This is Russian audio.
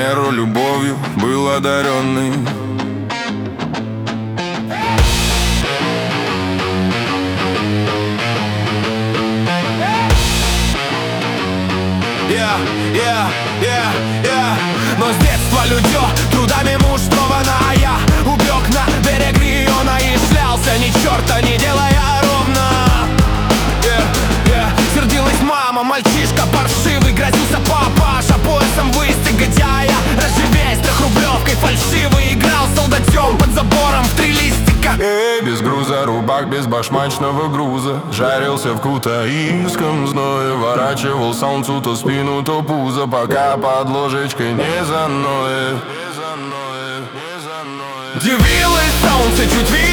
меру любовью был одаренный. Но с детства людьё трудами муштровано, а я убег на берег Риона и шлялся, ни черта не делая ровно. Сердилась мама, мальчишка паршивый, грозился папаша поясом выстегать, а я разживясь трехрублевкой фальшивый играл солдатем под забором в 3 листика. Без груза рубак, без башмачного груза, жарился в кутаиском зное, ворачивал солнцу то спину, то пузо, пока под ложечкой не заноет. Дивилось солнце, чуть видно